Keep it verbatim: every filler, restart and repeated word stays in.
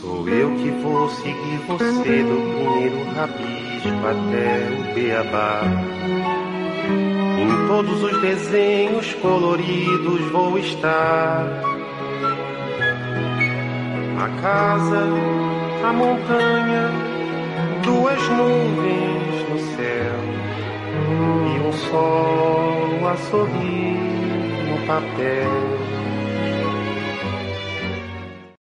Sou eu que vou seguir você do primeiro rabisco até o beabá. Em todos os desenhos coloridos vou estar. A casa, a montanha, duas nuvens no céu e um sol a sorrir no papel.